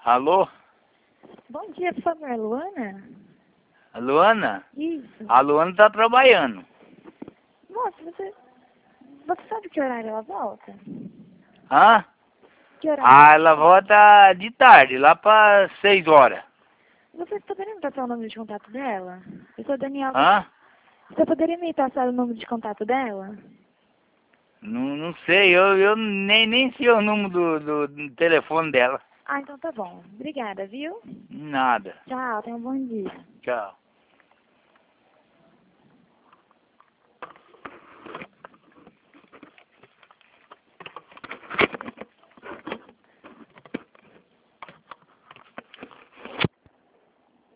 Alô? Bom dia, por favor, Luana? A Luana? Isso. A Luana tá trabalhando. Moça, você sabe que horário ela volta? Hã? Que horário? Ah, ela volta de tarde, lá pra 6 horas. Você poderia me passar o número de contato dela? Eu sou Daniela. Hã? Você poderia me passar o número de contato dela? Não sei, eu nem sei o número do telefone dela. Ah, então tá bom. Obrigada, viu? Nada. Tchau, tenha um bom dia. Tchau.